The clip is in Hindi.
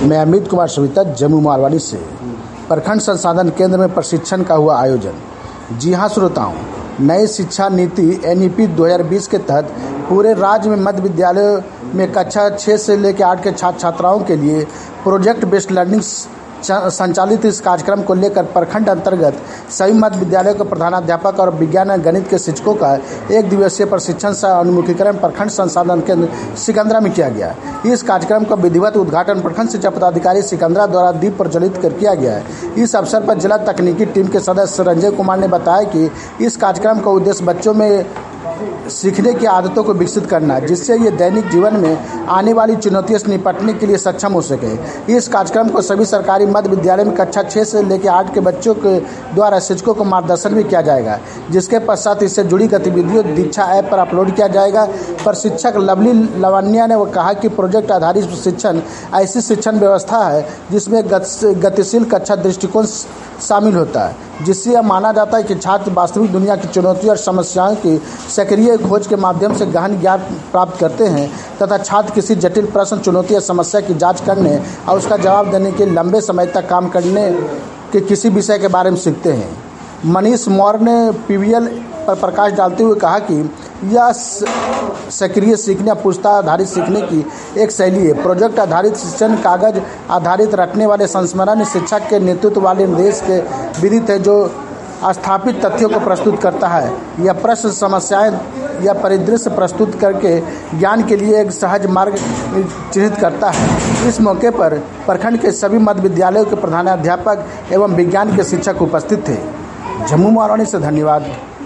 मैं अमित कुमार सविता जम्मू मारवाड़ी से। प्रखंड संसाधन केंद्र में प्रशिक्षण का हुआ आयोजन। जी हाँ श्रोताओं, नई शिक्षा नीति NEP 2020 के तहत पूरे राज्य में मध्य विद्यालयों में कक्षा 6 से लेकर 8 के छात्र छात्राओं के लिए प्रोजेक्ट बेस्ड लर्निंग संचालित इस कार्यक्रम को लेकर प्रखंड अंतर्गत सभी मध्य विद्यालयों के प्रधानाध्यापक और विज्ञान और गणित के शिक्षकों का एक दिवसीय प्रशिक्षण सह उन्मुखीकरण प्रखंड संसाधन केंद्र सिकंदरा में किया गया। इस कार्यक्रम का विधिवत उद्घाटन प्रखंड शिक्षा पदाधिकारी सिकंदरा द्वारा दीप प्रज्वलित कर किया गया है। इस अवसर पर जिला तकनीकी टीम के सदस्य रंजय कुमार ने बताया कि इस कार्यक्रम का उद्देश्य बच्चों में सीखने की आदतों को विकसित करना, जिससे ये दैनिक जीवन में आने वाली चुनौतियों से निपटने के लिए सक्षम हो सके। इस कार्यक्रम को सभी सरकारी मध्य विद्यालय में कक्षा 6 से लेकर 8 के बच्चों के द्वारा शिक्षकों को मार्गदर्शन भी किया जाएगा, जिसके पश्चात इससे जुड़ी गतिविधियों दीक्षा ऐप पर अपलोड किया जाएगा। प्रशिक्षक लवली लवन्या ने कहा कि प्रोजेक्ट आधारित शिक्षण ऐसी शिक्षण व्यवस्था है जिसमें गतिशील कक्षा दृष्टिकोण शामिल होता है, जिससे यह माना जाता है कि छात्र वास्तविक दुनिया की चुनौतियों और समस्याओं की सक्रिय खोज के माध्यम से गहन ज्ञान प्राप्त करते हैं तथा छात्र किसी जटिल प्रश्न, चुनौती या समस्या की जांच करने और उसका जवाब देने के लंबे समय तक काम करने के किसी विषय के बारे में सीखते हैं। मनीष मौर्य ने PBL पर प्रकाश डालते हुए कहा कि यह सक्रिय सीखने, पुस्तक आधारित सीखने की एक शैली है। प्रोजेक्ट आधारित शिक्षण कागज आधारित रटने वाले संस्मरण शिक्षक के नेतृत्व वाले निर्देश के विदित है, जो स्थापित तथ्यों को प्रस्तुत करता है। यह प्रश्न, समस्याएं या परिदृश्य प्रस्तुत करके ज्ञान के लिए एक सहज मार्ग चिन्हित करता है। इस मौके पर प्रखंड के सभी मध्य विद्यालयों के प्रधानाध्यापक एवं विज्ञान के शिक्षक उपस्थित थे। जम्मू मारवाड़ी से धन्यवाद।